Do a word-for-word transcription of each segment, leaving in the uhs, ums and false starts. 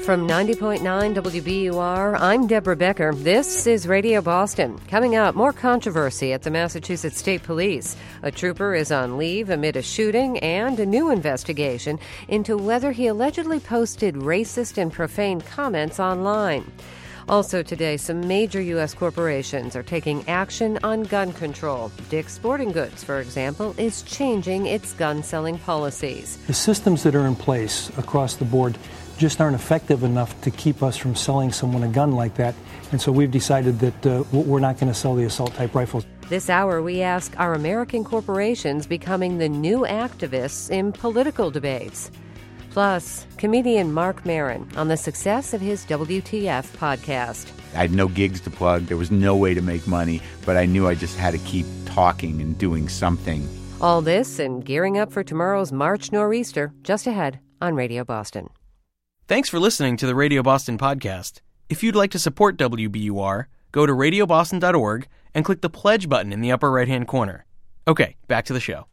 From ninety point nine W B U R, I'm Deborah Becker. This is Radio Boston. Coming up, more controversy at the Massachusetts State Police. A trooper is on leave amid a shooting and a new investigation into whether he allegedly posted racist and profane comments online. Also today, some major U S corporations are taking action on gun control. Dick's Sporting Goods, for example, is changing its gun-selling policies. The systems that are in place across the board just aren't effective enough to keep us from selling someone a gun like that. And so we've decided that uh, we're not going to sell the assault-type rifles. This hour, we ask, are American corporations becoming the new activists in political debates? Plus, comedian Marc Maron on the success of his W T F podcast. I had no gigs to plug. There was no way to make money, but I knew I just had to keep talking and doing something. All this and gearing up for tomorrow's March Nor'easter, just ahead on Radio Boston. Thanks for listening to the Radio Boston podcast. If you'd like to support W B U R, go to radio boston dot org and click the pledge button in the upper right-hand corner. Okay, back to the show.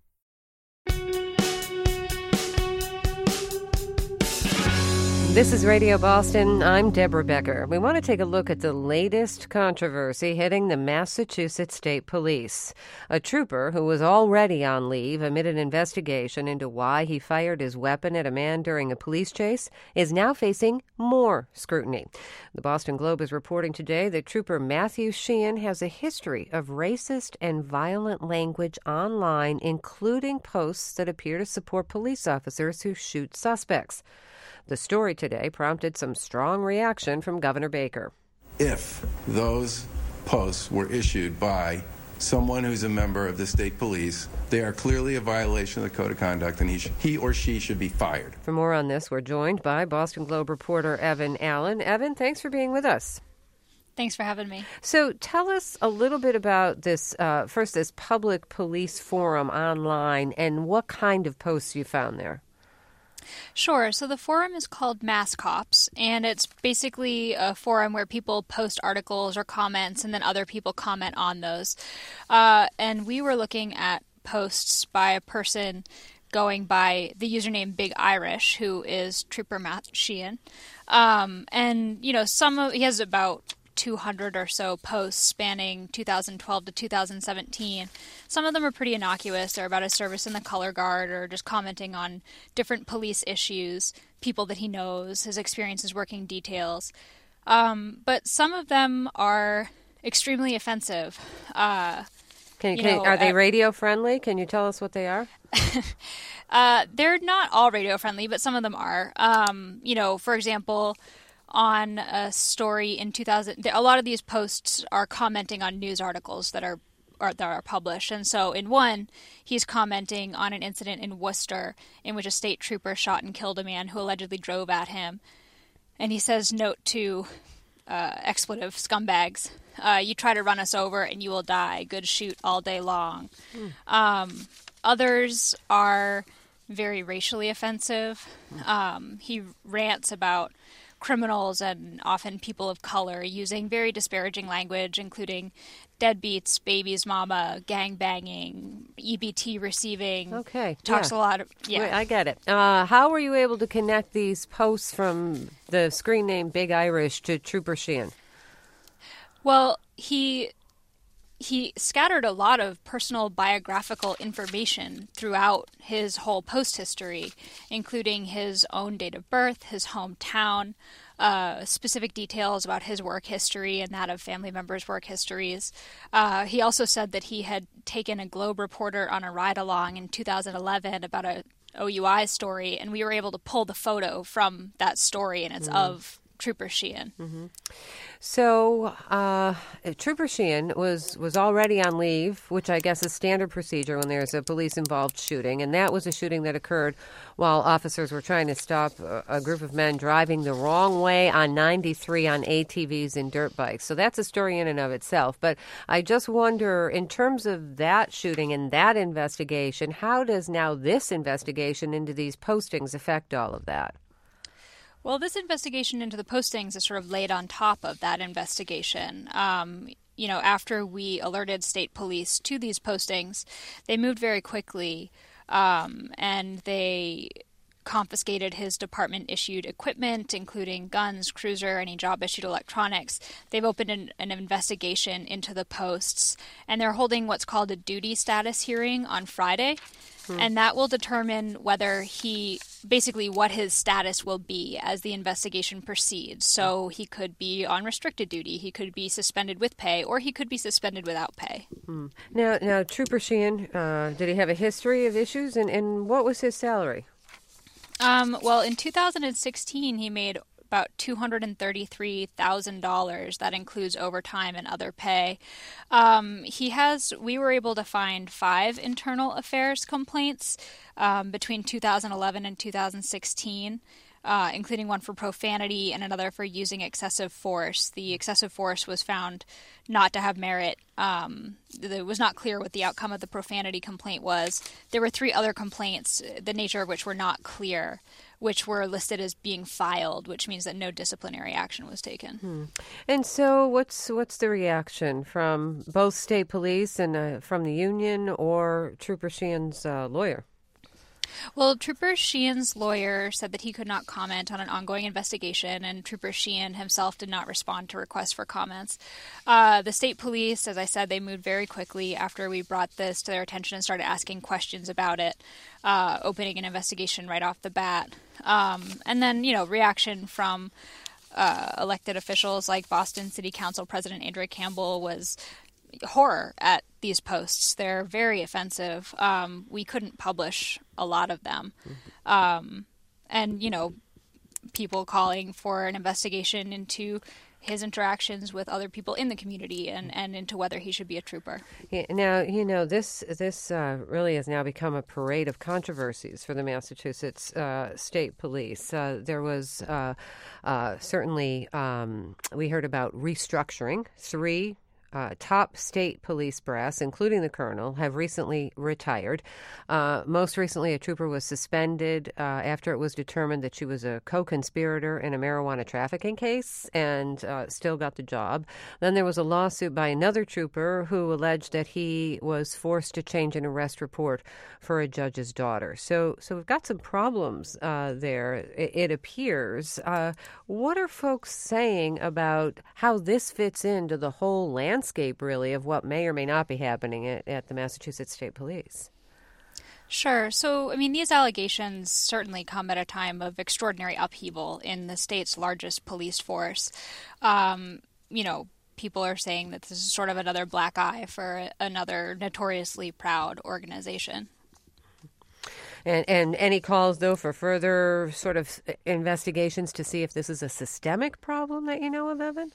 This is Radio Boston. I'm Deborah Becker. We want to take a look at the latest controversy hitting the Massachusetts State Police. A trooper who was already on leave amid an investigation into why he fired his weapon at a man during a police chase is now facing more scrutiny. The Boston Globe is reporting today that Trooper Matthew Sheehan has a history of racist and violent language online, including posts that appear to support police officers who shoot suspects. The story today prompted some strong reaction from Governor Baker. If those posts were issued by someone who's a member of the state police, they are clearly a violation of the code of conduct, and he, sh- he or she should be fired. For more on this, we're joined by Boston Globe reporter Evan Allen. Evan, thanks for being with us. Thanks for having me. So tell us a little bit about this, uh, first, this public police forum online and what kind of posts you found there. Sure. So the forum is called Mass Cops, and it's basically a forum where people post articles or comments, and then other people comment on those. Uh, and we were looking at posts by a person going by the username Big Irish, who is Trooper Matt Sheehan. Um, and, you know, some of, he has about two hundred or so posts spanning two thousand twelve to two thousand seventeen. Some of them are pretty innocuous. They're about his service in the color guard or just commenting on different police issues, people that he knows, his experiences working details. Um, but some of them are extremely offensive. Uh, can, you can, know, are they uh, radio friendly? Can you tell us what they are? uh, they're not all radio friendly, but some of them are. Um, you know, for example, on a story in two thousand, a lot of these posts are commenting on news articles that are, are that are published. And so in one, he's commenting on an incident in Worcester in which a state trooper shot and killed a man who allegedly drove at him. And he says, note to uh, expletive scumbags, uh, you try to run us over and you will die. Good shoot all day long. Mm. Um, others are very racially offensive. Um, he rants about criminals and often people of color using very disparaging language, including deadbeats, baby's mama, gang banging, E B T receiving. Okay. Talks yeah. a lot of, yeah. Wait, I get it. Uh, how were you able to connect these posts from the screen name Big Irish to Trooper Sheehan? Well, he he scattered a lot of personal biographical information throughout his whole post history, including his own date of birth, his hometown, uh, specific details about his work history and that of family members' work histories. Uh, he also said that he had taken a Globe reporter on a ride-along in two thousand eleven about a O U I story, and we were able to pull the photo from that story, and it's mm. of Trooper Sheehan. Mm-hmm. So, uh, Trooper Sheehan was, was already on leave, which I guess is standard procedure when there's a police-involved shooting, and that was a shooting that occurred while officers were trying to stop a, a group of men driving the wrong way on ninety-three on A T Vs and dirt bikes. So that's a story in and of itself. But I just wonder, in terms of that shooting and that investigation, how does now this investigation into these postings affect all of that? Well, this investigation into the postings is sort of laid on top of that investigation. Um, you know, after we alerted state police to these postings, they moved very quickly, um, and they confiscated his department-issued equipment, including guns, cruiser, any job-issued electronics. They've opened an, an investigation into the posts, and they're holding what's called a duty status hearing on Friday. Hmm. And that will determine whether he, basically what his status will be as the investigation proceeds. So he could be on restricted duty, he could be suspended with pay, or he could be suspended without pay. Hmm. Now, now, Trooper Sheehan, uh, did he have a history of issues, and, and what was his salary? Um, well, in two thousand sixteen, he made about two hundred thirty-three thousand dollars. That includes overtime and other pay. Um, he has, we were able to find five internal affairs complaints um, between two thousand eleven and two thousand sixteen. Uh, including one for profanity and another for using excessive force. The excessive force was found not to have merit. Um, it was not clear what the outcome of the profanity complaint was. There were three other complaints, the nature of which were not clear, which were listed as being filed, which means that no disciplinary action was taken. Hmm. And so what's what's the reaction from both state police and uh, from the union or Trooper Sheehan's uh, lawyer? Well, Trooper Sheehan's lawyer said that he could not comment on an ongoing investigation, and Trooper Sheehan himself did not respond to requests for comments. Uh, the state police, as I said, they moved very quickly after we brought this to their attention and started asking questions about it, uh, opening an investigation right off the bat. Um, and then, you know, reaction from uh, elected officials like Boston City Council President Andrea Campbell was horror at these posts. They're very offensive. Um, we couldn't publish a lot of them. Um, and, you know, people calling for an investigation into his interactions with other people in the community and, and into whether he should be a trooper. Yeah, now, you know, this this uh, really has now become a parade of controversies for the Massachusetts uh, State Police. Uh, there was uh, uh, certainly, um, we heard about restructuring. Three Uh, top state police brass, including the colonel, have recently retired. Uh, most recently, a trooper was suspended uh, after it was determined that she was a co-conspirator in a marijuana trafficking case and uh, still got the job. Then there was a lawsuit by another trooper who alleged that he was forced to change an arrest report for a judge's daughter. So, so we've got some problems uh, there, it, it appears. Uh, what are folks saying about how this fits into the whole landscape? Landscape, really, of what may or may not be happening at, at the Massachusetts State Police? Sure. So, I mean, these allegations certainly come at a time of extraordinary upheaval in the state's largest police force. Um, you know, people are saying that this is sort of another black eye for another notoriously proud organization. And, and any calls, though, for further sort of investigations to see if this is a systemic problem that you know of, Evan?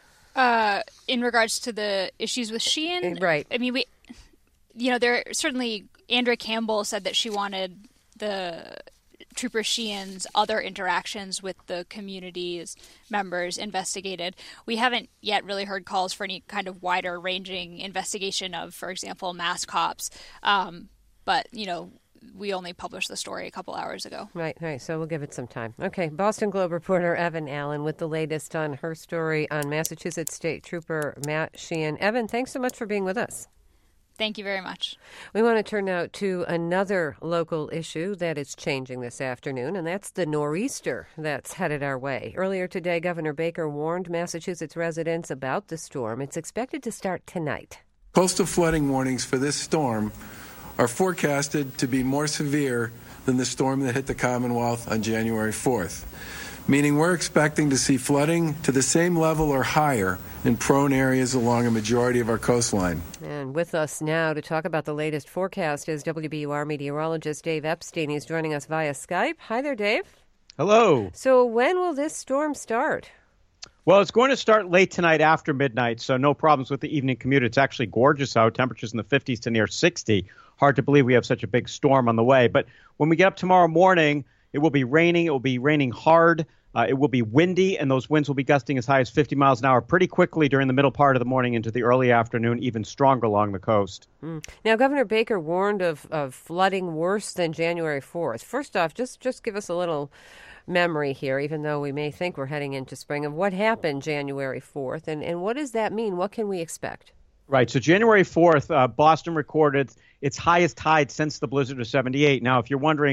Uh, in regards to the issues with Sheehan, right? I mean, we, you know, there certainly Andrea Campbell said that she wanted the Trooper Sheehan's other interactions with the community's members investigated. We haven't yet really heard calls for any kind of wider-ranging investigation of, for example, mass cops. Um, but you know, we only published the story a couple hours ago. Right, right. So we'll give it some time. Okay, Boston Globe reporter Evan Allen with the latest on her story on Massachusetts State Trooper Matt Sheehan. Evan, thanks so much for being with us. Thank you very much. We want to turn now to another local issue that is changing this afternoon, and that's the nor'easter that's headed our way. Earlier today, Governor Baker warned Massachusetts residents about the storm. It's expected to start tonight. Coastal flooding warnings for this storm are forecasted to be more severe than the storm that hit the Commonwealth on January fourth, meaning we're expecting to see flooding to the same level or higher in prone areas along a majority of our coastline. And with us now to talk about the latest forecast is W B U R meteorologist Dave Epstein. He's joining us via Skype. Hi there, Dave. Hello. So when will this storm start? Well, it's going to start late tonight after midnight, so no problems with the evening commute. It's actually gorgeous out, temperatures in the fifties to near sixty. Hard to believe we have such a big storm on the way. But when we get up tomorrow morning, it will be raining. It will be raining hard. Uh, it will be windy, and those winds will be gusting as high as fifty miles an hour pretty quickly during the middle part of the morning into the early afternoon, even stronger along the coast. Mm. Now, Governor Baker warned of, of flooding worse than January fourth. First off, just, just give us a little memory here, even though we may think we're heading into spring, of what happened January fourth, and, and what does that mean? What can we expect? Right. So January fourth, uh, Boston recorded its highest tide since the blizzard of seventy-eight. Now, if you're wondering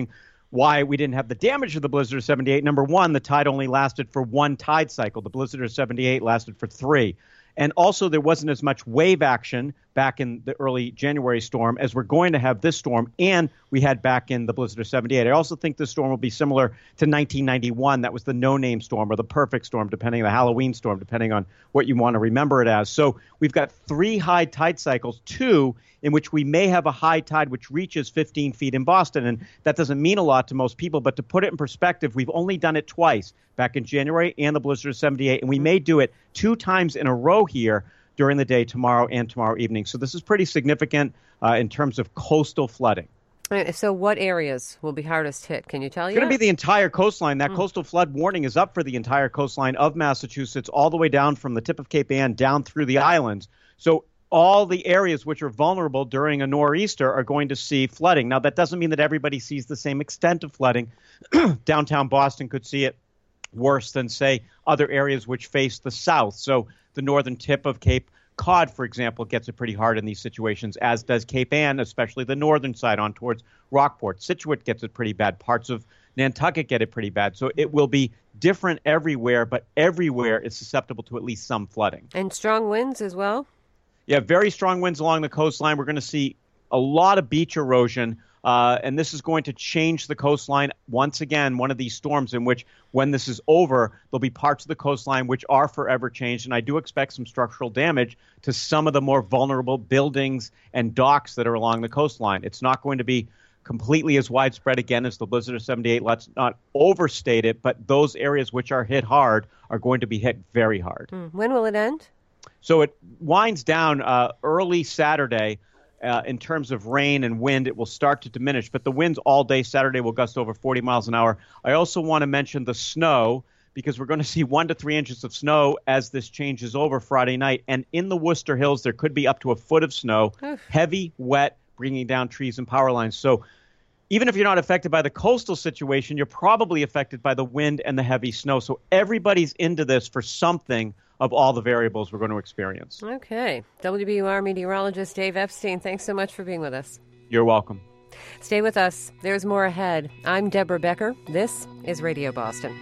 why we didn't have the damage of the blizzard of seventy-eight. Number one, the tide only lasted for one tide cycle. The blizzard of seventy-eight lasted for three. And also, there wasn't as much wave action back in the early January storm as we're going to have this storm, and we had back in the blizzard of seventy-eight. I also think this storm will be similar to nineteen ninety-one. That was the no-name storm or the perfect storm, depending on the Halloween storm, depending on what you want to remember it as. So we've got three high tide cycles, two in which we may have a high tide which reaches fifteen feet in Boston. And that doesn't mean a lot to most people, but to put it in perspective, we've only done it twice, back in January and the blizzard of seventy-eight, and we may do it two times in a row here during the day tomorrow and tomorrow evening. So this is pretty significant uh, in terms of coastal flooding. So what areas will be hardest hit? Can you tell you? It's going to be the entire coastline. That mm. coastal flood warning is up for the entire coastline of Massachusetts, all the way down from the tip of Cape Ann down through the islands. So all the areas which are vulnerable during a nor'easter are going to see flooding. Now, that doesn't mean that everybody sees the same extent of flooding. Downtown Boston could see it worse than, say, other areas which face the south. So the northern tip of Cape Cod, for example, gets it pretty hard in these situations, as does Cape Ann, especially the northern side on towards Rockport. Scituate gets it pretty bad. Parts of Nantucket get it pretty bad. So it will be different everywhere, but everywhere is susceptible to at least some flooding. And strong winds as well? Yeah, very strong winds along the coastline. We're going to see a lot of beach erosion, uh, and this is going to change the coastline. Once again, one of these storms in which, when this is over, there'll be parts of the coastline which are forever changed, and I do expect some structural damage to some of the more vulnerable buildings and docks that are along the coastline. It's not going to be completely as widespread, again, as the blizzard of seventy-eight. Let's not overstate it, but those areas which are hit hard are going to be hit very hard. Mm. When will it end? So it winds down uh, early Saturday. Uh, in terms of rain and wind, it will start to diminish. But the winds all day Saturday will gust over forty miles an hour. I also want to mention the snow, because we're going to see one to three inches of snow as this changes over Friday night. And in the Worcester Hills, there could be up to a foot of snow, Oof. heavy, wet, bringing down trees and power lines. So even if you're not affected by the coastal situation, you're probably affected by the wind and the heavy snow. So everybody's into this for something of all the variables we're going to experience. Okay. W B U R meteorologist Dave Epstein, thanks so much for being with us. You're welcome. Stay with us. There's more ahead. I'm Deborah Becker. This is Radio Boston.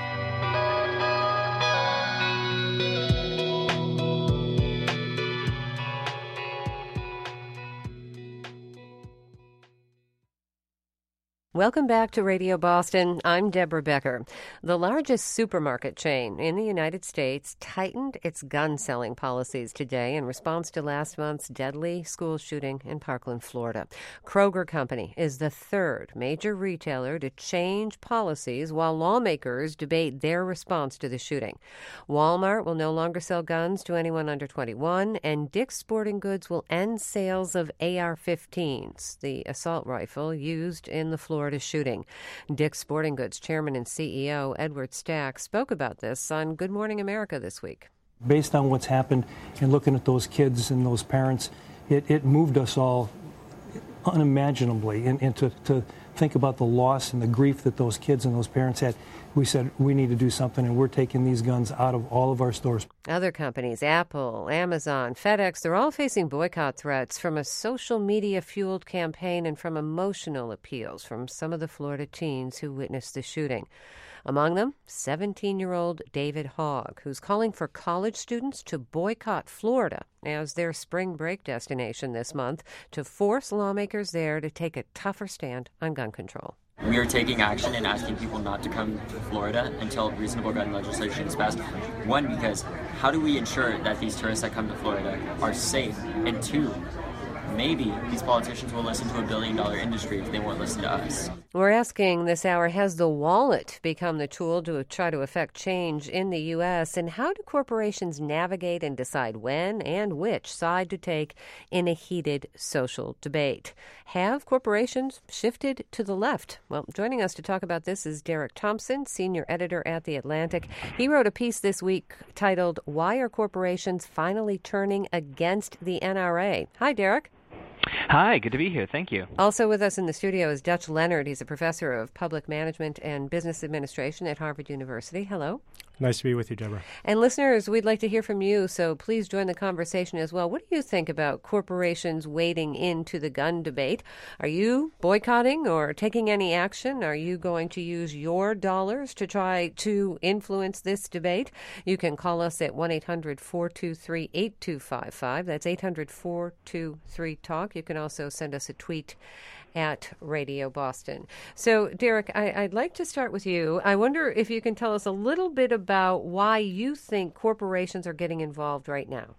Welcome back to Radio Boston. I'm Deborah Becker. The largest supermarket chain in the United States tightened its gun-selling policies today in response to last month's deadly school shooting in Parkland, Florida. Kroger Company is the third major retailer to change policies while lawmakers debate their response to the shooting. Walmart will no longer sell guns to anyone under twenty-one, and Dick's Sporting Goods will end sales of A R fifteens, the assault rifle used in the Florida shooting. Dick's Sporting Goods chairman and C E O Edward Stack spoke about this on Good Morning America this week. Based on what's happened and looking at those kids and those parents, it, it moved us all unimaginably. And, and to, to think about the loss and the grief that those kids and those parents had, we said we need to do something, and we're taking these guns out of all of our stores. Other companies, Apple, Amazon, FedEx, they're all facing boycott threats from a social media-fueled campaign and from emotional appeals from some of the Florida teens who witnessed the shooting. Among them, seventeen-year-old David Hogg, who's calling for college students to boycott Florida as their spring break destination this month to force lawmakers there to take a tougher stand on gun control. We are taking action and asking people not to come to Florida until reasonable gun legislation is passed. One, because how do we ensure that these tourists that come to Florida are safe? And two, maybe these politicians will listen to a billion dollar industry if they won't listen to us. We're asking this hour, has the wallet become the tool to try to affect change in the U S? And how do corporations navigate and decide when and which side to take in a heated social debate? Have corporations shifted to the left? Well, joining us to talk about this is Derek Thompson, senior editor at The Atlantic. He wrote a piece this week titled, "Why Are Corporations Finally Turning Against the N R A?" Hi, Derek. Hi, good to be here. Thank you. Also with us in the studio is Dutch Leonard. He's a professor of public management and business administration at Harvard University. Hello. Nice to be with you, Deborah. And listeners, we'd like to hear from you, so please join the conversation as well. What do you think about corporations wading into the gun debate? Are you boycotting or taking any action? Are you going to use your dollars to try to influence this debate? You can call us at one eight hundred four two three eight two five five. That's eight hundred four two three talk. You can also send us a tweet at Radio Boston. So, Derek, I, I'd like to start with you. I wonder if you can tell us a little bit about why you think corporations are getting involved right now.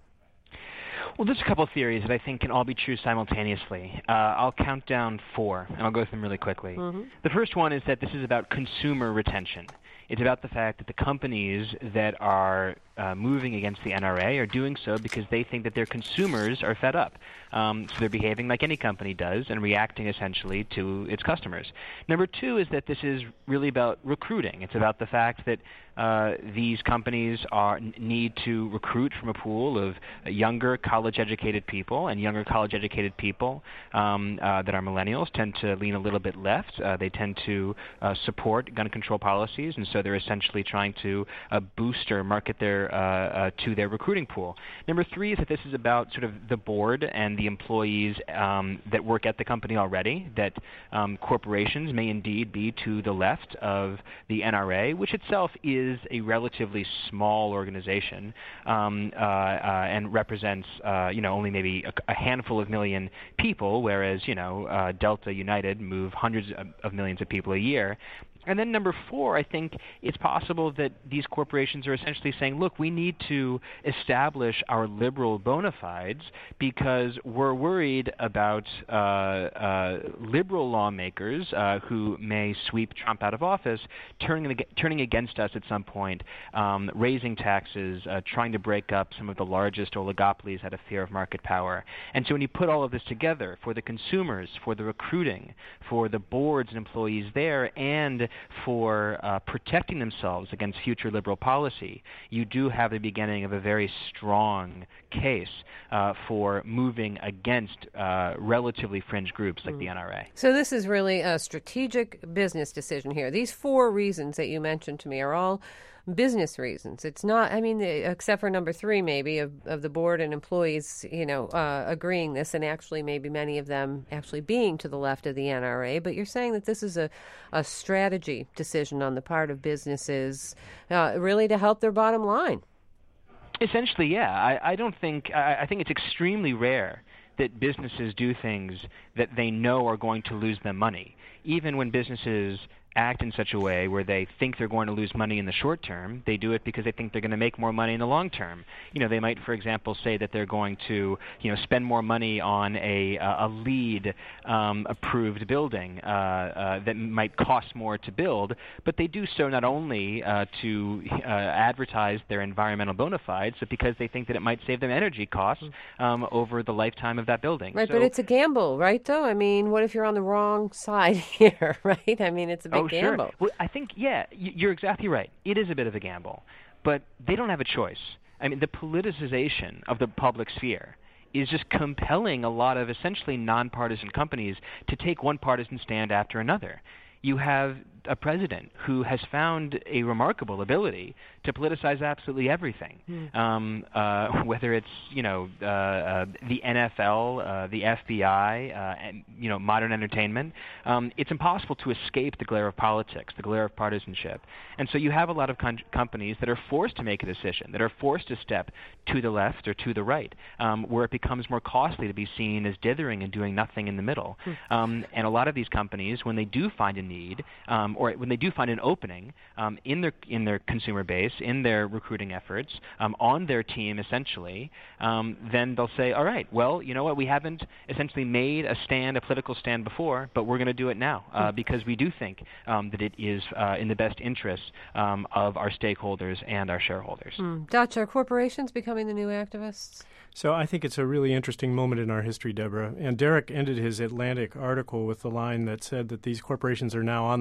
Well, there's a couple of theories that I think can all be true simultaneously. Uh, I'll count down four, and I'll go through them really quickly. Mm-hmm. The first one is that this is about consumer retention. It's about the fact that the companies that are uh, moving against the N R A are doing so because they think that their consumers are fed up. Um, so they're behaving like any company does and reacting essentially to its customers. Number two is that this is really about recruiting. It's about the fact that uh, these companies are need to recruit from a pool of younger college-educated people, and younger college-educated people um, uh, that are millennials tend to lean a little bit left. Uh, they tend to uh, support gun control policies, and so they're essentially trying to uh, boost or market their uh, uh, to their recruiting pool. Number three is that this is about sort of the board and the employees um, that work at the company already, that um, corporations may indeed be to the left of the N R A, which itself is a relatively small organization um, uh, uh, and represents, uh, you know, only maybe a, a handful of million people, whereas, you know, uh, Delta, United move hundreds of, of millions of people a year. And then number four, I think it's possible that these corporations are essentially saying, look, we need to establish our liberal bona fides because we're worried about uh, uh, liberal lawmakers uh, who may sweep Trump out of office, turning, turning against us at some point, um, raising taxes, uh, trying to break up some of the largest oligopolies out of fear of market power. And so when you put all of this together for the consumers, for the recruiting, for the boards and employees there, and for uh, protecting themselves against future liberal policy, you do have the beginning of a very strong case uh, for moving against uh, relatively fringe groups like mm. the N R A. So this is really a strategic business decision here. These four reasons that you mentioned to me are all business reasons. It's not, I mean, except for number three, maybe, of, of the board and employees, you know, uh, agreeing this, and actually maybe many of them actually being to the left of the N R A. But you're saying that this is a, a strategy decision on the part of businesses, uh, really to help their bottom line. Essentially, yeah. I, I don't think, I, I think it's extremely rare that businesses do things that they know are going to lose them money. Even when businesses act in such a way where they think they're going to lose money in the short term, they do it because they think they're going to make more money in the long term. You know, they might, for example, say that they're going to, you know, spend more money on a a LEED um, approved building uh, uh, that might cost more to build, but they do so not only uh, to uh, advertise their environmental bona fides, but because they think that it might save them energy costs um, over the lifetime of that building. Right, so, but it's a gamble, right, though? I mean, what if you're on the wrong side here, right? I mean, it's a big oh, gamble. Sure. Well, I think, yeah, you're exactly right. It is a bit of a gamble, but they don't have a choice. I mean, the politicization of the public sphere is just compelling a lot of essentially nonpartisan companies to take one partisan stand after another. You have a president who has found a remarkable ability to politicize absolutely everything, mm. um, uh, whether it's, you know, uh, uh, the N F L, uh, the F B I, uh, and, you know, modern entertainment. Um, it's impossible to escape the glare of politics, the glare of partisanship. And so you have a lot of con- companies that are forced to make a decision, that are forced to step to the left or to the right, um, where it becomes more costly to be seen as dithering and doing nothing in the middle. Mm. Um, and a lot of these companies, when they do find a need, um, or when they do find an opening um, in their in their consumer base, in their recruiting efforts, um, on their team essentially, um, then they'll say, all right, well, you know what, we haven't essentially made a stand, a political stand before, but we're going to do it now uh, because we do think um, that it is uh, in the best interest um, of our stakeholders and our shareholders. Mm. Dutch, are corporations becoming the new activists? So I think it's a really interesting moment in our history, Deborah. And Derek ended his Atlantic article with the line that said that these corporations are now on the front line.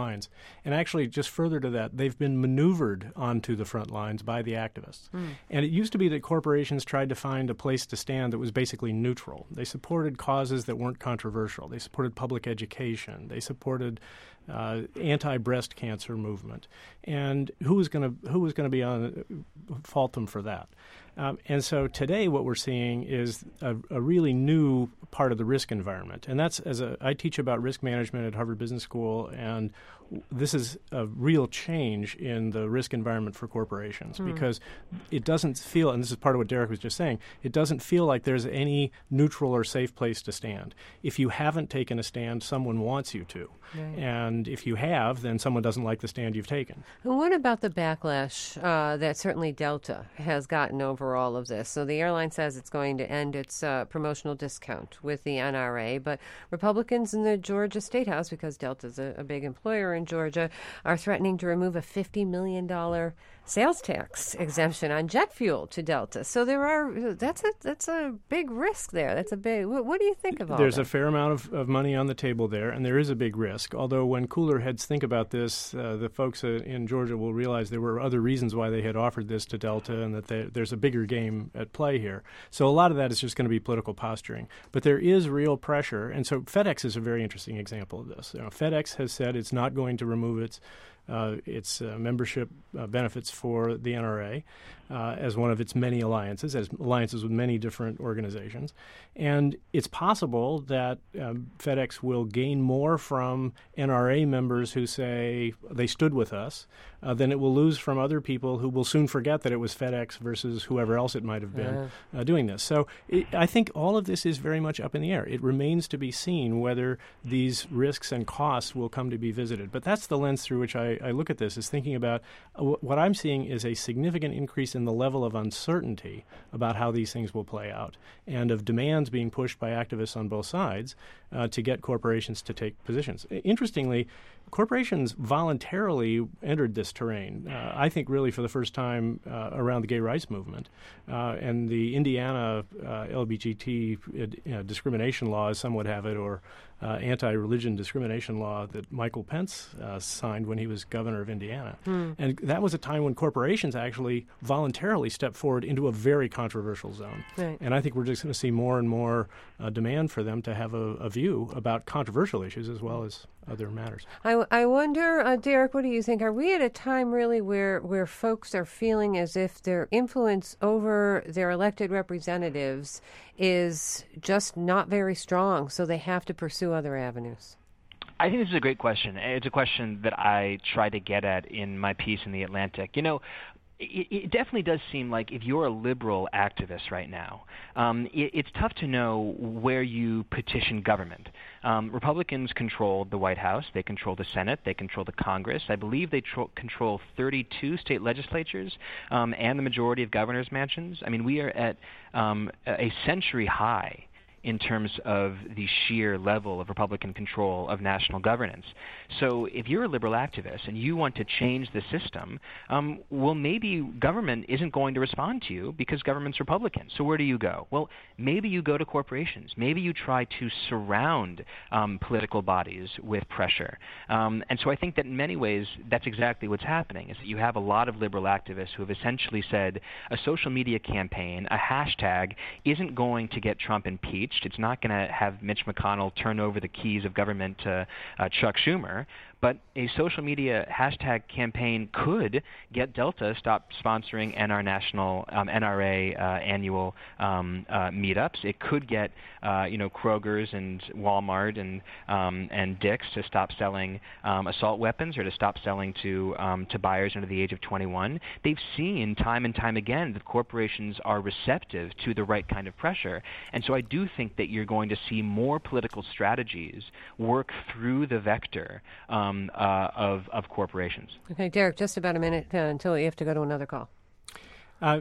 lines. And actually, just further to that, they've been maneuvered onto the front lines by the activists. Mm. And it used to be that corporations tried to find a place to stand that was basically neutral. They supported causes that weren't controversial. They supported public education. They supported uh, anti-breast cancer movement. And who was going to who was going to be on fault them for that? Um, and so today what we're seeing is a, a really new part of the risk environment. And that's, as a, I teach about risk management at Harvard Business School, and this is a real change in the risk environment for corporations mm. because it doesn't feel, and this is part of what Derek was just saying, it doesn't feel like there's any neutral or safe place to stand. If you haven't taken a stand, someone wants you to. Right. And if you have, then someone doesn't like the stand you've taken. And what about the backlash uh, that certainly Delta has gotten over all of this? So the airline says it's going to end its uh, promotional discount with the N R A, but Republicans in the Georgia State House, because Delta's a, a big employer in Georgia, are threatening to remove a fifty million dollars sales tax exemption on jet fuel to Delta. So there are that's a that's a big risk there. That's a big. What, what do you think of all There's that? a fair amount of, of money on the table there, and there is a big risk. Although when cooler heads think about this, uh, the folks uh, in Georgia will realize there were other reasons why they had offered this to Delta, and that they, there's a bigger game at play here. So a lot of that is just going to be political posturing. But there is real pressure, and so FedEx is a very interesting example of this. You know, FedEx has said it's not going to remove its Uh, its uh, membership uh, benefits for the N R A uh, as one of its many alliances, as alliances with many different organizations. And it's possible that um, FedEx will gain more from N R A members who say they stood with us uh, than it will lose from other people who will soon forget that it was FedEx versus whoever else it might have been uh-huh. uh, doing this. So it, I think all of this is very much up in the air. It remains to be seen whether these risks and costs will come to be visited. But that's the lens through which I I look at this, is thinking about uh, w- what I'm seeing is a significant increase in the level of uncertainty about how these things will play out, and of demands being pushed by activists on both sides uh, to get corporations to take positions. Interestingly, corporations voluntarily entered this terrain, uh, I think really for the first time uh, around the gay rights movement. Uh, and the Indiana uh, L G B T uh, discrimination law, as some would have it, or uh, anti-religion discrimination law that Michael Pence uh, signed when he was governor of Indiana. Mm. And that was a time when corporations actually voluntarily stepped forward into a very controversial zone. Right. And I think we're just going to see more and more uh, demand for them to have a, a view about controversial issues as well as other matters. I, I wonder, uh, Derek, what do you think? Are we at a time really where, where folks are feeling as if their influence over their elected representatives is just not very strong, so they have to pursue other avenues? I think this is a great question. It's a question that I try to get at in my piece in The Atlantic. You know, It, it definitely does seem like if you're a liberal activist right now, um, it, it's tough to know where you petition government. Um, Republicans control the White House. They control the Senate. They control the Congress. I believe they tro- control thirty-two state legislatures um, and the majority of governors' mansions. I mean, we are at um, a century high in terms of the sheer level of Republican control of national governance. So if you're a liberal activist and you want to change the system, um, well, maybe government isn't going to respond to you because government's Republican. So where do you go? Well, maybe you go to corporations. Maybe you try to surround um, political bodies with pressure. Um, and so I think that in many ways that's exactly what's happening, is that you have a lot of liberal activists who have essentially said a social media campaign, a hashtag, isn't going to get Trump impeached. It's not going to have Mitch McConnell turn over the keys of government to uh, Chuck Schumer. But a social media hashtag campaign could get Delta stop sponsoring N R national um, N R A uh, annual um, uh, meetups. It could get uh, you know Kroger's and Walmart and um, and Dick's to stop selling um, assault weapons, or to stop selling to um, to buyers under the age of twenty-one. They've seen time and time again that corporations are receptive to the right kind of pressure, and so I do think that you're going to see more political strategies work through the vector Um, Uh, of, of corporations. Okay, Derek, just about a minute uh, until you have to go to another call. Uh,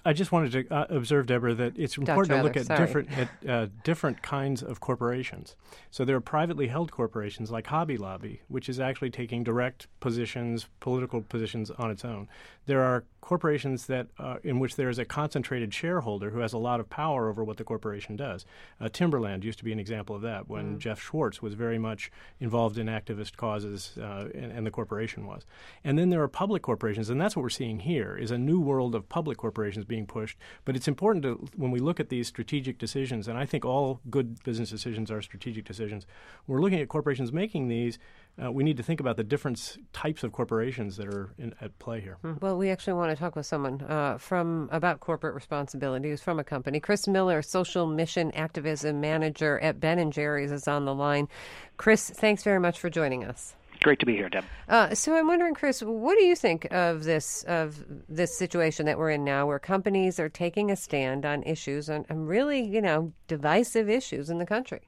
I just wanted to uh, observe, Deborah, that it's important Rather, to look at sorry. different at uh, different kinds of corporations. So there are privately held corporations like Hobby Lobby, which is actually taking direct positions, political positions on its own. There are corporations that uh, in which there is a concentrated shareholder who has a lot of power over what the corporation does. Uh, Timberland used to be an example of that, when mm. Jeff Schwartz was very much involved in activist causes, uh, and, and the corporation was. And then there are public corporations, and that's what we're seeing here, is a new world of public corporations being pushed. But it's important to, when we look at these strategic decisions, and I think all good business decisions are strategic decisions, when we're looking at corporations making these, Uh, we need to think about the different types of corporations that are in, at play here. Well, we actually want to talk with someone uh, from about corporate responsibility who's from a company. Chris Miller, Social Mission Activism Manager at Ben and Jerry's, is on the line. Chris, thanks very much for joining us. Great to be here, Deb. Uh, so I'm wondering, Chris, what do you think of this of this situation that we're in now, where companies are taking a stand on issues, on, on really, you know, divisive issues in the country?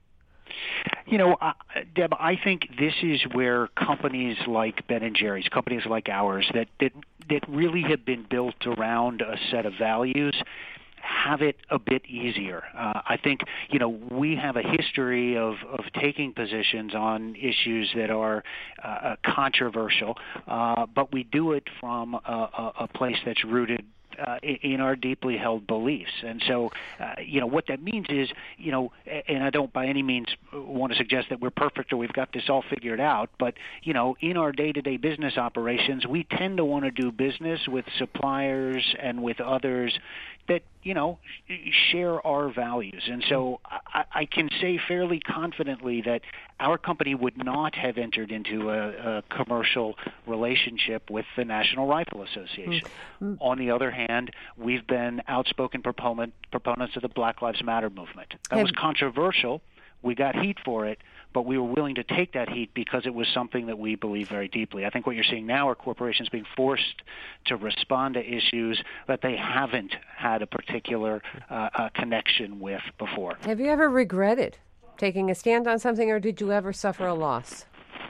You know, uh, Deb, I think this is where companies like Ben and Jerry's, companies like ours, that, that that really have been built around a set of values, have it a bit easier. Uh, I think, you know, we have a history of, of taking positions on issues that are uh, controversial, uh, but we do it from a, a, a place that's rooted Uh, in our deeply held beliefs. And so, uh, you know, what that means is, you know, and I don't by any means want to suggest that we're perfect or we've got this all figured out, but, you know, in our day-to-day business operations, we tend to want to do business with suppliers and with others that, you know, share our values. And so I, I can say fairly confidently that our company would not have entered into a, a commercial relationship with the National Rifle Association. Mm-hmm. On the other hand, we've been outspoken proponent, proponents of the Black Lives Matter movement. That have, was controversial. We got heat for it, but we were willing to take that heat because it was something that we believe very deeply. I think what you're seeing now are corporations being forced to respond to issues that they haven't had a particular uh, uh, connection with before. Have you ever regretted taking a stand on something, or did you ever suffer a loss?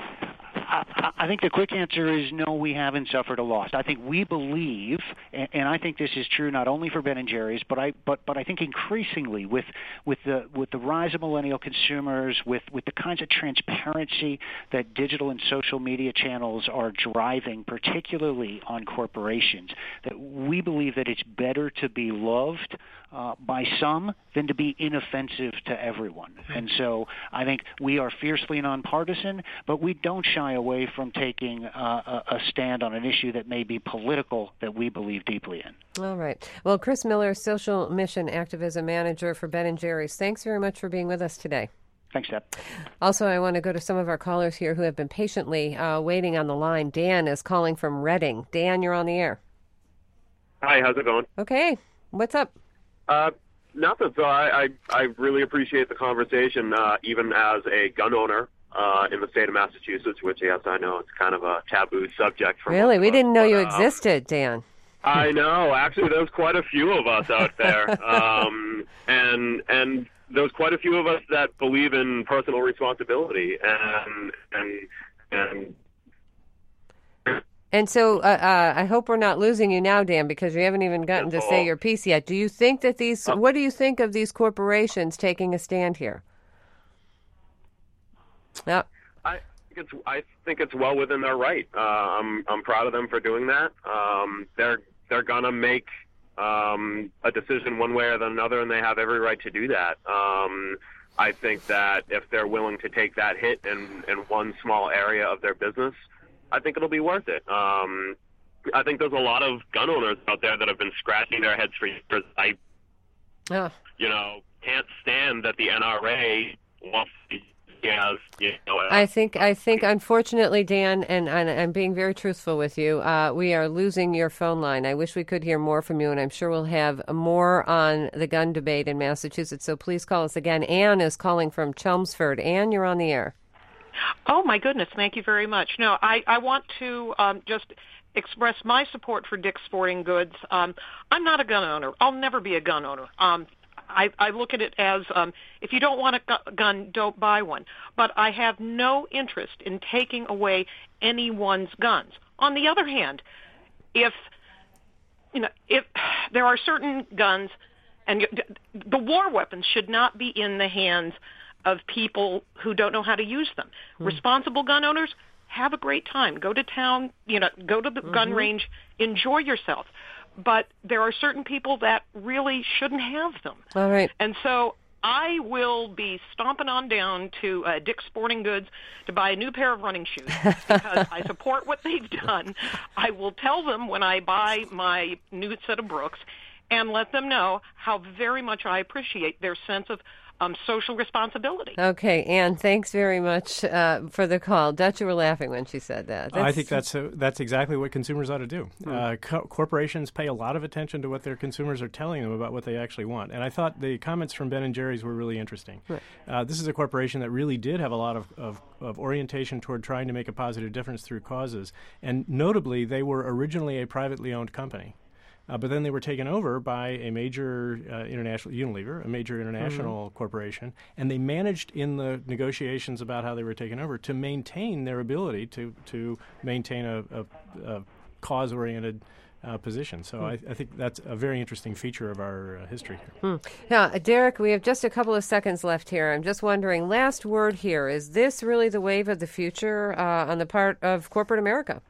I, I think the quick answer is no, we haven't suffered a loss. I think we believe, and, and I think this is true not only for Ben and Jerry's, but I but but I think increasingly with with the with the rise of millennial consumers, with with the kinds of transparency that digital and social media channels are driving, particularly on corporations, that we believe that it's better to be loved uh, by some than to be inoffensive to everyone. And so I think we are fiercely nonpartisan, but we don't shy away from taking uh, a stand on an issue that may be political that we believe deeply in. All right. Well, Chris Miller, Social Mission Activism Manager for Ben and Jerry's, thanks very much for being with us today. Thanks, Deb. Also, I want to go to some of our callers here who have been patiently uh, waiting on the line. Dan is calling from Reading. Dan, you're on the air. Hi, how's it going? Okay. What's up? Uh, nothing. So I, I, I really appreciate the conversation, uh, even as a gun owner uh, in the state of Massachusetts, which, yes, I know it's kind of a taboo subject. For really? We didn't know but, you um, existed, Dan. I know. Actually, there's quite a few of us out there. um, and and there's quite a few of us that believe in personal responsibility. And and and And so uh, uh, I hope we're not losing you now, Dan, because you haven't even gotten to say your piece yet. Do you think that these, uh, what do you think of these corporations taking a stand here? Yeah. I think it's, I think it's well within their right. Uh, I'm, I'm proud of them for doing that. Um, they're, they're going to make um, a decision one way or another, and they have every right to do that. Um, I think that if they're willing to take that hit in, in one small area of their business, I think it'll be worth it. Um, I think there's a lot of gun owners out there that have been scratching their heads for years. I, oh. you know, can't stand that the N R A wants to, yes, you know. I think, I think, unfortunately, Dan, and, and I'm being very truthful with you, uh, we are losing your phone line. I wish we could hear more from you, and I'm sure we'll have more on the gun debate in Massachusetts. So please call us again. Anne is calling from Chelmsford. Anne, you're on the air. Oh, my goodness. Thank you very much. No, I, I want to um, just express my support for Dick's Sporting Goods. Um, I'm not a gun owner. I'll never be a gun owner. Um, I, I look at it as um, if you don't want a gu- gun, don't buy one. But I have no interest in taking away anyone's guns. On the other hand, if you know, if there are certain guns, and the war weapons should not be in the hands of people who don't know how to use them. Mm. Responsible gun owners, have a great time. Go to town, you know, go to the mm-hmm. gun range, enjoy yourself. But there are certain people that really shouldn't have them. All right. And so I will be stomping on down to uh, Dick's Sporting Goods to buy a new pair of running shoes because I support what they've done. I will tell them when I buy my new set of Brooks and let them know how very much I appreciate their sense of Um, social responsibility. Okay, Anne, thanks very much uh, for the call. Dutch, you were laughing when she said that. That's, I think that's a, that's exactly what consumers ought to do. Hmm. Uh, co- corporations pay a lot of attention to what their consumers are telling them about what they actually want. And I thought the comments from Ben and Jerry's were really interesting. Right. Uh, this is a corporation that really did have a lot of, of, of orientation toward trying to make a positive difference through causes. And notably, they were originally a privately owned company. Uh, but then they were taken over by a major uh, international, Unilever, a major international mm-hmm. corporation, and they managed in the negotiations about how they were taken over to maintain their ability to, to maintain a, a, a cause-oriented uh, position. So mm. I, I think that's a very interesting feature of our uh, history here. Mm. Now, Derek, we have just a couple of seconds left here. I'm just wondering, last word here, is this really the wave of the future uh, on the part of corporate America?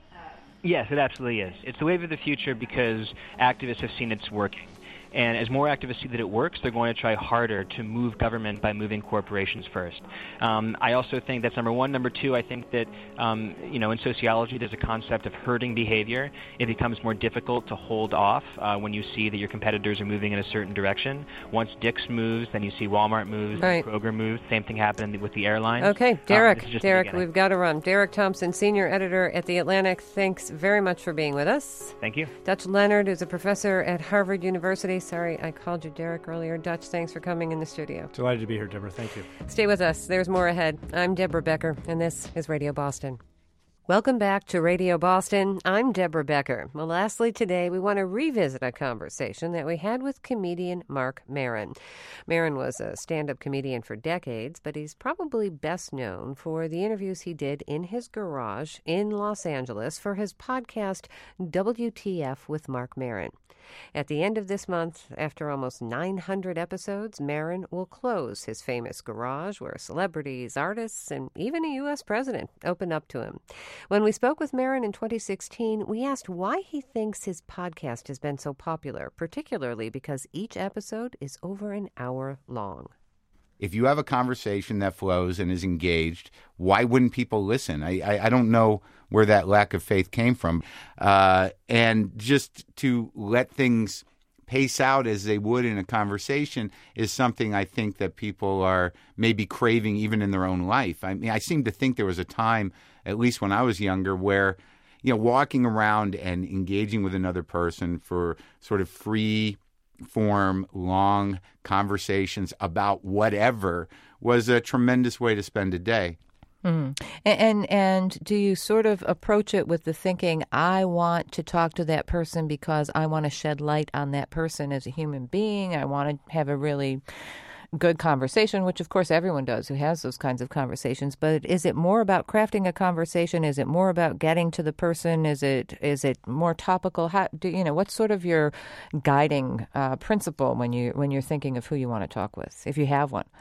Yes, it absolutely is. It's the wave of the future because activists have seen it's working. And as more activists see that it works, they're going to try harder to move government by moving corporations first. Um, I also think that's number one. Number two, I think that, um, you know, in sociology, there's a concept of herding behavior. It becomes more difficult to hold off uh, when you see that your competitors are moving in a certain direction. Once Dick's moves, then you see Walmart moves, right. Kroger moves. Same thing happened with the airlines. Okay, Derek, um, Derek, we've got to run. Derek Thompson, senior editor at The Atlantic, thanks very much for being with us. Thank you. Dutch Leonard is a professor at Harvard University. Sorry, I called you Derek earlier. Dutch, thanks for coming in the studio. Delighted to be here, Deborah. Thank you. Stay with us. There's more ahead. I'm Deborah Becker, and this is Radio Boston. Welcome back to Radio Boston. I'm Deborah Becker. Well, lastly today, we want to revisit a conversation that we had with comedian Marc Maron. Maron was a stand-up comedian for decades, but he's probably best known for the interviews he did in his garage in Los Angeles for his podcast, W T F with Marc Maron. At the end of this month, after almost nine hundred episodes, Maron will close his famous garage where celebrities, artists, and even a U S president open up to him. When we spoke with Maron in twenty sixteen, we asked why he thinks his podcast has been so popular, particularly because each episode is over an hour long. If you have a conversation that flows and is engaged, why wouldn't people listen? I, I, I don't know where that lack of faith came from. Uh, and just to let things pace out as they would in a conversation is something I think that people are maybe craving even in their own life. I mean, I seem to think there was a time, at least when I was younger, where, you know, walking around and engaging with another person for sort of free form, long conversations about whatever was a tremendous way to spend a day. Mm. And, and and do you sort of approach it with the thinking, I want to talk to that person because I want to shed light on that person as a human being. I want to have a really good conversation, which of course everyone does who has those kinds of conversations. But is it more about crafting a conversation? Is it more about getting to the person? Is it is it more topical? How do you know what's sort of your guiding uh, principle when you when you're thinking of who you want to talk with, if you have one?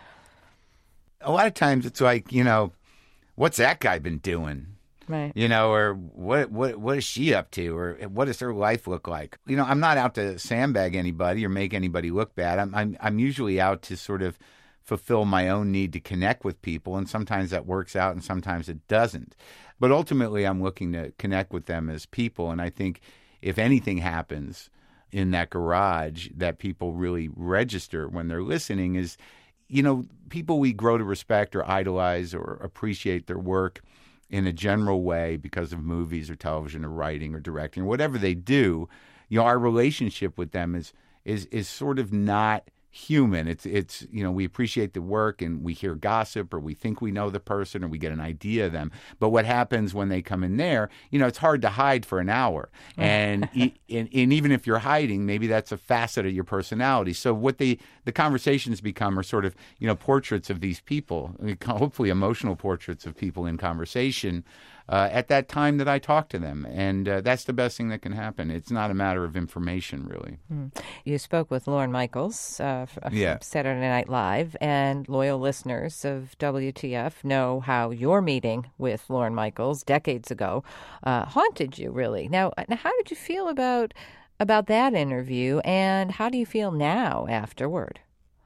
A lot of times it's like, you know, what's that guy been doing? Right. You know, or what what what is she up to, or what does her life look like? You know, I'm not out to sandbag anybody or make anybody look bad. I'm I'm I'm usually out to sort of fulfill my own need to connect with people, and sometimes that works out and sometimes it doesn't. But ultimately, I'm looking to connect with them as people, and I think if anything happens in that garage that people really register when they're listening is, you know, people we grow to respect or idolize or appreciate their work in a general way because of movies or television or writing or directing or whatever they do. You know, our relationship with them is is is sort of not human. It's it's you know, we appreciate the work and we hear gossip or we think we know the person or we get an idea of them. But what happens when they come in there, you know, it's hard to hide for an hour. And, e- and and even if you're hiding, maybe that's a facet of your personality. So what they the conversations become are sort of, you know, portraits of these people, hopefully emotional portraits of people in conversation. uh, at that time that I talk to them. And uh, that's the best thing that can happen. It's not a matter of information, really. Mm. You spoke with Lorne Michaels uh, from yeah. Saturday Night Live, and loyal listeners of W T F know how your meeting with Lorne Michaels decades ago uh, haunted you, really. Now, how did you feel about about that interview, and how do you feel now afterward?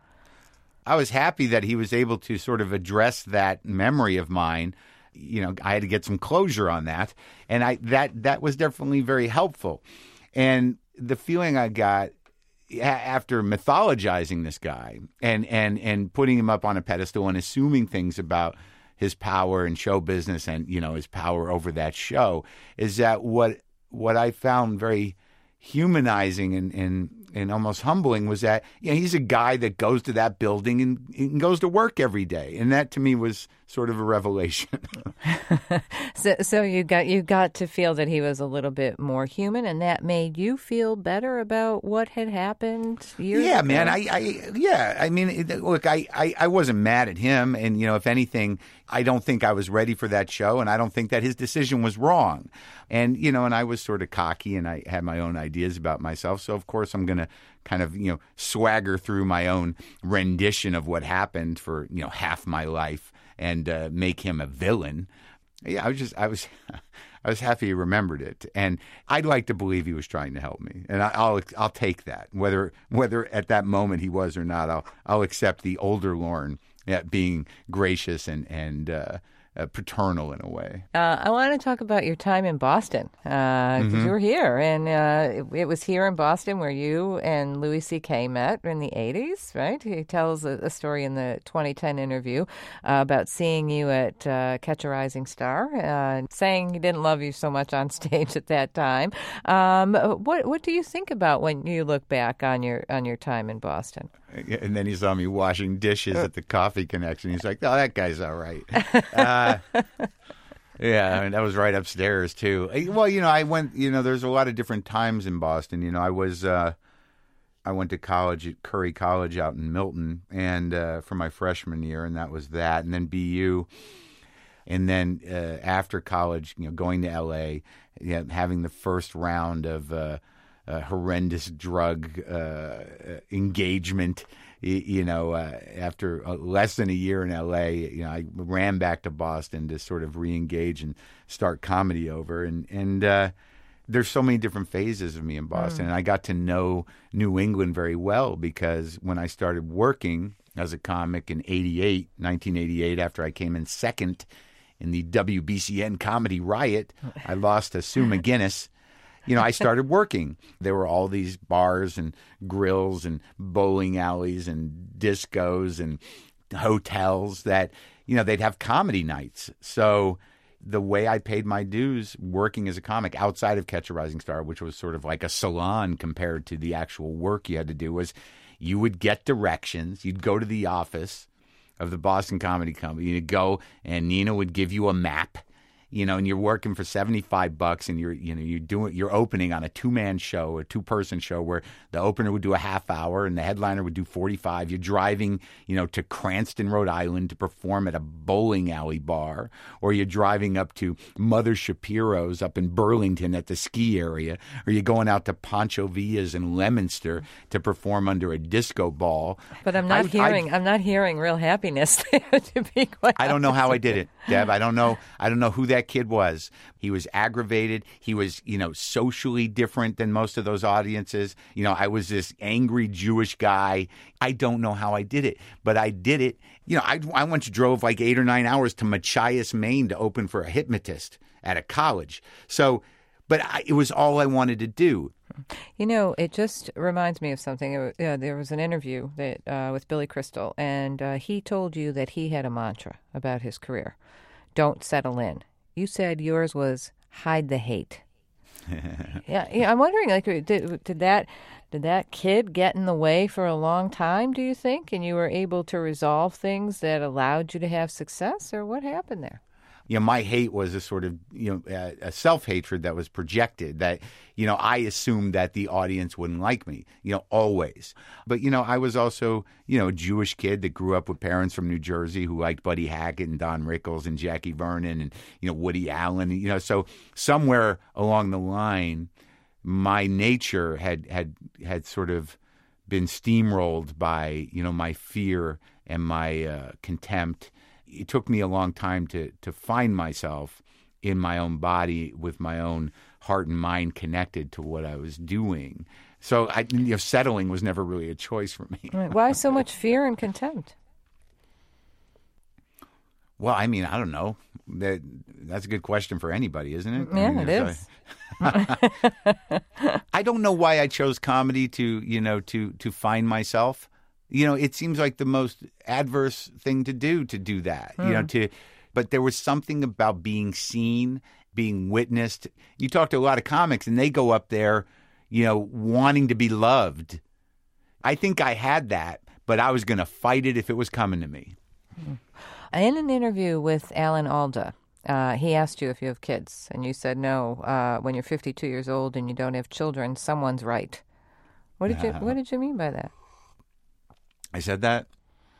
I was happy that he was able to sort of address that memory of mine. You know, I had to get some closure on that, and I that that was definitely very helpful. And the feeling I got after mythologizing this guy and and and putting him up on a pedestal and assuming things about his power in show business and, you know, his power over that show is that what what I found very humanizing and, and, and almost humbling was that, you know, he's a guy that goes to that building and, and goes to work every day. And that to me was sort of a revelation. so so you got you got to feel that he was a little bit more human, and that made you feel better about what had happened years yeah, ago? man. I, I yeah, I mean, it, look, I, I, I wasn't mad at him. And, you know, if anything, I don't think I was ready for that show, and I don't think that his decision was wrong. And, you know, and I was sort of cocky, and I had my own ideas about myself. So, of course, I'm going to kind of, you know, swagger through my own rendition of what happened for, you know, half my life and uh, make him a villain. Yeah, I was just, I was, I was happy he remembered it, and I'd like to believe he was trying to help me, and I, I'll, I'll take that, whether, whether at that moment he was or not. I'll, I'll accept the older Lorne yeah, being gracious and and uh, uh, paternal in a way. Uh, I want to talk about your time in Boston, because uh, mm-hmm. you were here, and uh, it, it was here in Boston where you and Louis C K met in the eighties, right? He tells a, a story in the twenty ten interview uh, about seeing you at uh, Catch a Rising Star, uh, saying he didn't love you so much on stage at that time. Um, what what do you think about when you look back on your on your time in Boston? And then he saw me washing dishes at the Coffee Connection. He's like, "Oh, that guy's all right." Uh, yeah, I mean, that was right upstairs too. Well, you know, I went. You know, there's a lot of different times in Boston. You know, I was, uh, I went to college at Curry College out in Milton, and uh, for my freshman year, and that was that. And then B U, and then uh, after college, you know, going to L A, you know, having the first round of. Uh, Uh, horrendous drug uh, engagement, you, you know, uh, after uh, less than a year in L A, you know, I ran back to Boston to sort of re-engage and start comedy over. And, and uh, there's so many different phases of me in Boston. Mm. And I got to know New England very well because when I started working as a comic in eighty-eight, nineteen eighty-eight, after I came in second in the W B C N Comedy Riot, I lost to Sue McGinnis. You know, I started working. There were all these bars and grills and bowling alleys and discos and hotels that, you know, they'd have comedy nights. So the way I paid my dues working as a comic outside of Catch a Rising Star, which was sort of like a salon compared to the actual work you had to do, was you would get directions. You'd go to the office of the Boston Comedy Company. You'd go and Nina would give you a map. You know, and you're working for seventy-five bucks, and you're, you know, you're doing, you're opening on a two-man show, a two-person show, where the opener would do a half hour and the headliner would do forty-five. You're driving, you know, to Cranston, Rhode Island to perform at a bowling alley bar, or you're driving up to Mother Shapiro's up in Burlington at the ski area, or you're going out to Pancho Villa's in Leominster to perform under a disco ball. But I'm not I, hearing, I, I'm not hearing real happiness there, to be quite I don't know how I did it, Deb. I don't know. I don't know who that. That kid was. He was aggravated. He was, you know, socially different than most of those audiences. You know, I was this angry Jewish guy. I don't know how I did it, but I did it. You know, I, I once drove like eight or nine hours to Machias, Maine to open for a hypnotist at a college. So, but I, it was all I wanted to do. You know, it just reminds me of something. It was, uh, there was an interview that uh, with Billy Crystal, and uh, he told you that he had a mantra about his career. Don't settle in. You said yours was hide the hate. yeah, yeah, I'm wondering, like, did, did that did that kid get in the way for a long time, do you think? And you were able to resolve things that allowed you to have success, or what happened there? you know, my hate was a sort of, you know, a, a self-hatred that was projected, that, you know, I assumed that the audience wouldn't like me, you know, always. But, you know, I was also, you know, a Jewish kid that grew up with parents from New Jersey who liked Buddy Hackett and Don Rickles and Jackie Vernon and, you know, Woody Allen, you know, so somewhere along the line, my nature had, had, had sort of been steamrolled by, you know, my fear and my uh, contempt. It took me a long time to to find myself in my own body with my own heart and mind connected to what I was doing. So I, you know, settling was never really a choice for me. Why so much fear and contempt? Well, I mean, I don't know. That that's a good question for anybody, isn't it? Yeah, I mean, it is. I, I don't know why I chose comedy to, you know, to to find myself. You know, it seems like the most adverse thing to do, to do that, mm. you know, to, but there was something about being seen, being witnessed. You talk to a lot of comics and they go up there, you know, wanting to be loved. I think I had that, but I was going to fight it if it was coming to me. In an interview with Alan Alda, uh, he asked you if you have kids, and you said no. Uh, when you're fifty-two years old and you don't have children, someone's right. What did you What did you mean by that? I said that?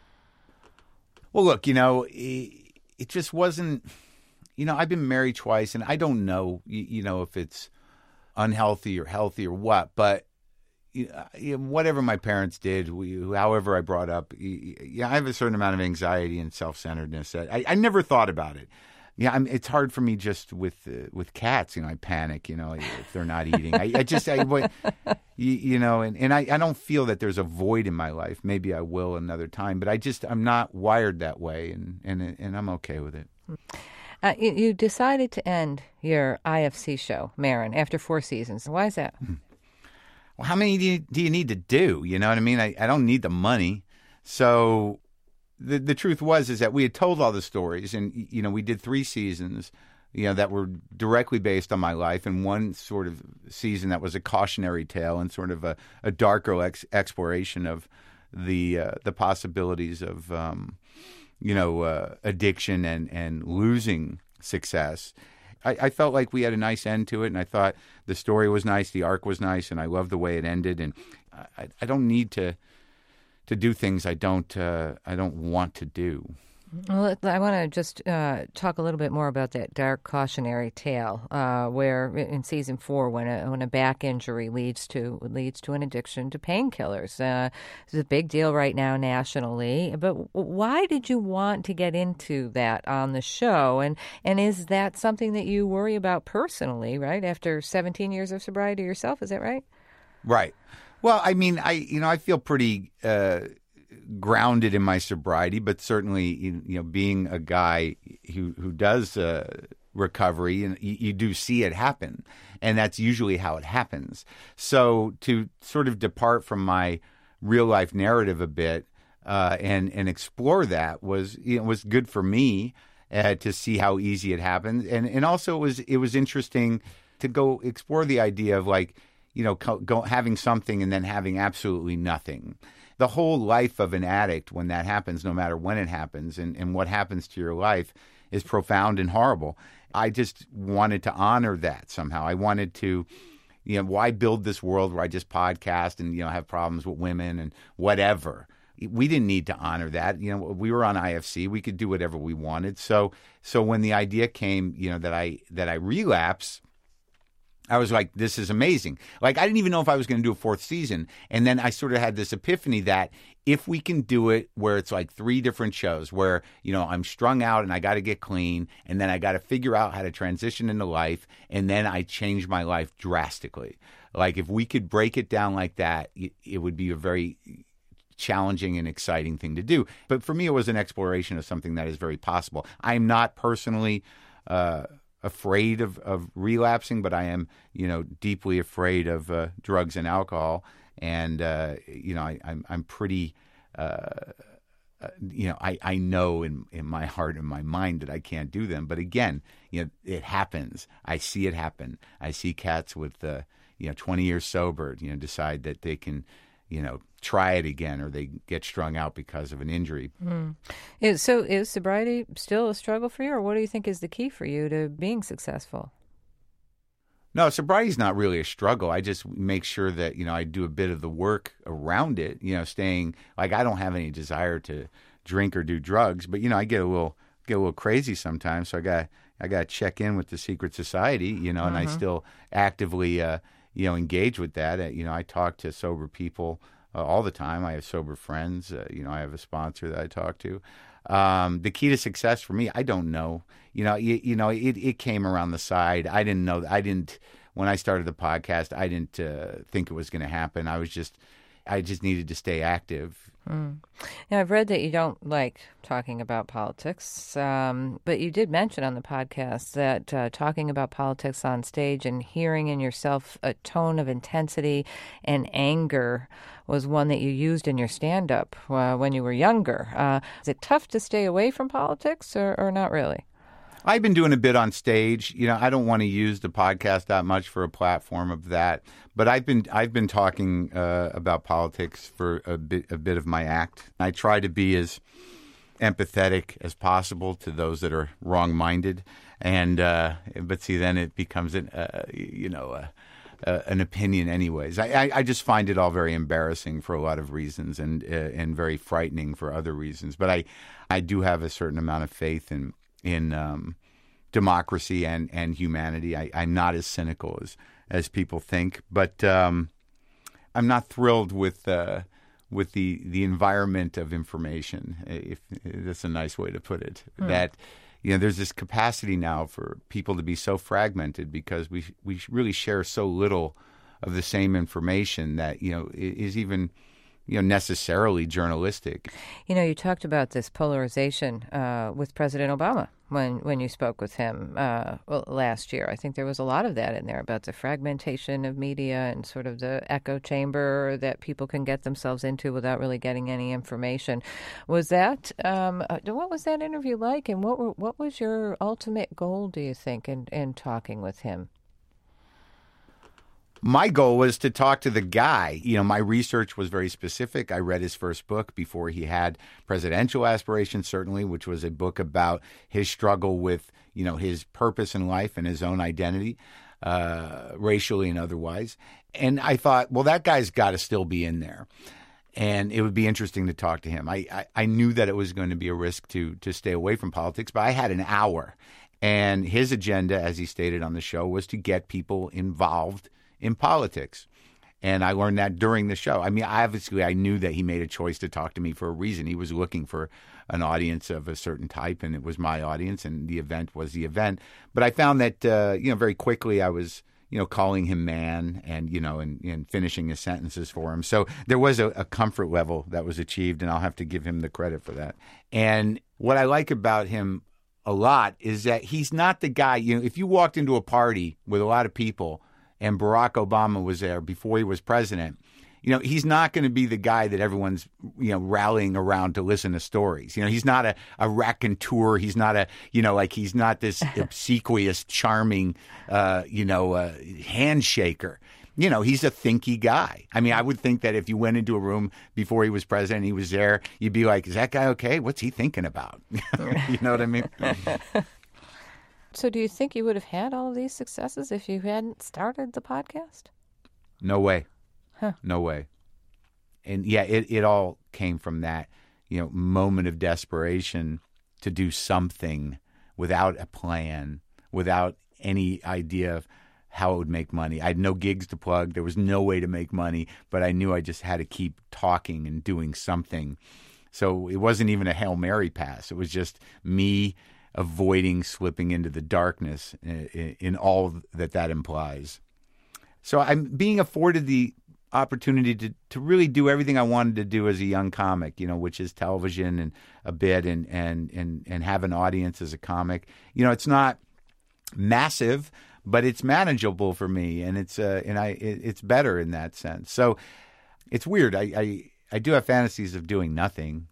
Well, look, you know, it, it just wasn't, you know, I've been married twice, and I don't know, you, you know, if it's unhealthy or healthy or what, but you know, whatever my parents did, we, however I brought up, yeah, I have a certain amount of anxiety and self-centeredness. I, I never thought about it. Yeah, I'm, it's hard for me just with uh, with cats. You know, I panic. You know, if they're not eating, I, I just, I, you, you know, and, and I, I don't feel that there's a void in my life. Maybe I will another time, but I just, I'm not wired that way, and and and I'm okay with it. Uh, you, you decided to end your I F C show, Maron, after four seasons. Why is that? Well, how many do you, do you need to do? You know what I mean? I, I don't need the money, so. The the truth was is that we had told all the stories, and you know we did three seasons, you know, that were directly based on my life, and one sort of season that was a cautionary tale and sort of a, a darker ex- exploration of the uh, the possibilities of um, you know uh, addiction and and losing success. I, I felt like we had a nice end to it, and I thought the story was nice, the arc was nice, and I loved the way it ended. And I, I don't need to. to do things I don't uh, I don't want to do. Well, I want to just uh, talk a little bit more about that dark cautionary tale, uh, where in season four, when a when a back injury leads to leads to an addiction to painkillers, uh, it's a big deal right now nationally. But why did you want to get into that on the show? And and is that something that you worry about personally? Right, after seventeen years of sobriety yourself, is that right? Right. Well, I mean, I you know I feel pretty uh, grounded in my sobriety, but certainly you know being a guy who who does uh, recovery, and you, you do see it happen, and that's usually how it happens. So to sort of depart from my real life narrative a bit uh, and and explore that was you know, was good for me uh, to see how easy it happens, and and also it was it was interesting to go explore the idea of like. You know, go, having something and then having absolutely nothing. The whole life of an addict, when that happens, no matter when it happens and, and what happens to your life, is profound and horrible. I just wanted to honor that somehow. I wanted to, you know, why build this world where I just podcast and, you know, have problems with women and whatever. We didn't need to honor that. You know, we were on I F C. We could do whatever we wanted. So, so when the idea came, you know, that I that I relapse, I was like, this is amazing. Like, I didn't even know if I was going to do a fourth season. And then I sort of had this epiphany that if we can do it where it's like three different shows where, you know, I'm strung out and I got to get clean and then I got to figure out how to transition into life and then I change my life drastically. Like, if we could break it down like that, it, it would be a very challenging and exciting thing to do. But for me, it was an exploration of something that is very possible. I'm not personally... Uh, afraid of, of relapsing, but I am, you know, deeply afraid of uh, drugs and alcohol. And, uh, you know, I, I'm, I'm pretty, uh, uh, you know, I, I know in, in my heart and my mind that I can't do them. But again, you know, it happens. I see it happen. I see cats with, uh, you know, twenty years sober, you know, decide that they can, you know, try it again or they get strung out because of an injury. Mm. Is, so is sobriety still a struggle for you, or what do you think is the key for you to being successful? No, sobriety is not really a struggle. I just make sure that, you know, I do a bit of the work around it, you know, staying, like I don't have any desire to drink or do drugs, but, you know, I get a little get a little crazy sometimes. So I got I got to check in with the secret society, you know, and mm-hmm. I still actively, uh, you know, engage with that. Uh, you know, I talk to sober people uh, all the time. I have sober friends. Uh, you know, I have a sponsor that I talk to. Um, the key to success for me, I don't know. You know, you, you know, it, it came around the side. I didn't know. I didn't, when I started the podcast, I didn't uh, think it was going to happen. I was just, I just needed to stay active. Mm. Now, I've read that you don't like talking about politics, um, but you did mention on the podcast that uh, talking about politics on stage and hearing in yourself a tone of intensity and anger was one that you used in your stand-up uh, when you were younger. Uh, is it tough to stay away from politics, or, or not really? I've been doing a bit on stage. You know, I don't want to use the podcast that much for a platform of that, but I've been I've been talking uh, about politics for a bit a bit of my act. I try to be as empathetic as possible to those that are wrong-minded, and uh, but see, then it becomes an uh, you know. Uh, Uh, an opinion anyways. I, I, I just find it all very embarrassing for a lot of reasons and uh, and very frightening for other reasons. But I, I do have a certain amount of faith in in um, democracy and, and humanity. I, I'm not as cynical as, as people think. But um, I'm not thrilled with uh, with the, the environment of information, if, if that's a nice way to put it. Hmm. That You know, there's this capacity now for people to be so fragmented because we we really share so little of the same information that, you know, is even, you know, necessarily journalistic. You know, you talked about this polarization uh, with President Obama when, when you spoke with him uh, well, last year. I think there was a lot of that in there about the fragmentation of media and sort of the echo chamber that people can get themselves into without really getting any information. Was that, um, what was that interview like, and what were, what was your ultimate goal, do you think, in, in talking with him? My goal was to talk to the guy. You know, my research was very specific. I read his first book before he had presidential aspirations, certainly, which was a book about his struggle with, you know, his purpose in life and his own identity, uh, racially and otherwise. And I thought, well, that guy's got to still be in there. And it would be interesting to talk to him. I, I, I knew that it was going to be a risk to to stay away from politics, but I had an hour. And his agenda, as he stated on the show, was to get people involved in politics. And I learned that during the show. I mean, obviously, I knew that he made a choice to talk to me for a reason. He was looking for an audience of a certain type, and it was my audience, and the event was the event. But I found that, uh, you know, very quickly I was, you know, calling him man and, you know, and, and finishing his sentences for him. So there was a, a comfort level that was achieved, and I'll have to give him the credit for that. And what I like about him a lot is that he's not the guy, you know, if you walked into a party with a lot of people and Barack Obama was there before he was president, you know, he's not going to be the guy that everyone's, you know, rallying around to listen to stories. You know, he's not a, a raconteur. He's not a, you know, like he's not this obsequious, charming, uh, you know, uh, handshaker. You know, he's a thinky guy. I mean, I would think that if you went into a room before he was president and he was there, you'd be like, is that guy okay? What's he thinking about? You know what I mean? So do you think you would have had all of these successes if you hadn't started the podcast? No way. Huh. No way. And yeah, it, it all came from that, you know, moment of desperation to do something without a plan, without any idea of how it would make money. I had no gigs to plug. There was no way to make money, but I knew I just had to keep talking and doing something. So it wasn't even a Hail Mary pass. It was just me avoiding slipping into the darkness in, in all that that implies. So I'm being afforded the opportunity to, to really do everything I wanted to do as a young comic, you know, which is television and a bit and, and, and, and have an audience as a comic. You know, it's not massive, but it's manageable for me, and it's uh, and I it, it's better in that sense. So it's weird. I, I, I do have fantasies of doing nothing.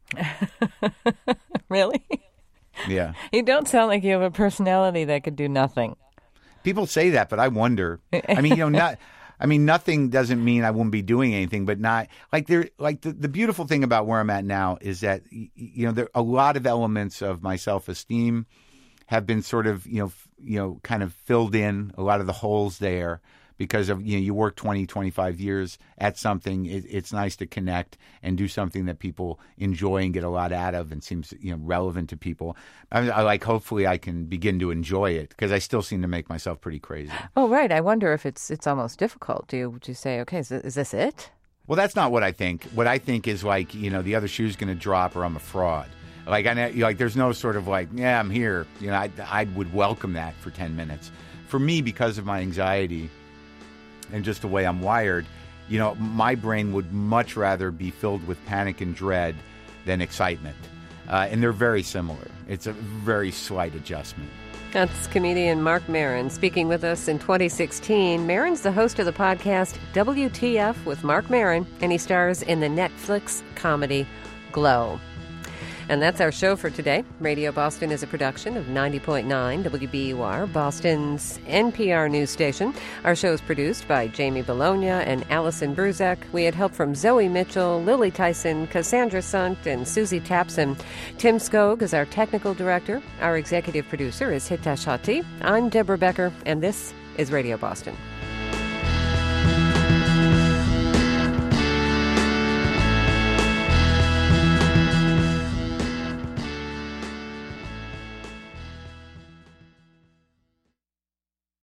Really? Yeah. You don't sound like you have a personality that could do nothing. People say that, but I wonder. I mean, you know, not I mean, nothing doesn't mean I won't be doing anything, but not like there. Like the, the beautiful thing about where I'm at now is that you know there a lot of elements of my self-esteem have been sort of you know f- you know kind of filled in, a lot of the holes there. Because of you know you work twenty, twenty-five years at something, it, it's nice to connect and do something that people enjoy and get a lot out of and seems you know relevant to people. I, I like hopefully I can begin to enjoy it because I still seem to make myself pretty crazy. Oh, right. I wonder if it's it's almost difficult. Do you, do you say, okay, is, is this it? Well, that's not what I think. What I think is like you know the other shoe's going to drop or I'm a fraud. Like I know, like there's no sort of like yeah I'm here. You know I I would welcome that for ten minutes. For me, because of my anxiety. And just the way I'm wired, you know, my brain would much rather be filled with panic and dread than excitement. Uh, and they're very similar. It's a very slight adjustment. That's comedian Marc Maron speaking with us in twenty sixteen. Maron's the host of the podcast W T F with Marc Maron, and he stars in the Netflix comedy Glow. And that's our show for today. Radio Boston is a production of ninety point nine W B U R, Boston's N P R news station. Our show is produced by Jamie Bologna and Allison Bruzek. We had help from Zoe Mitchell, Lily Tyson, Cassandra Sunt, and Susie Tapson. Tim Skog is our technical director. Our executive producer is Hitesh Hati. I'm Deborah Becker, and this is Radio Boston.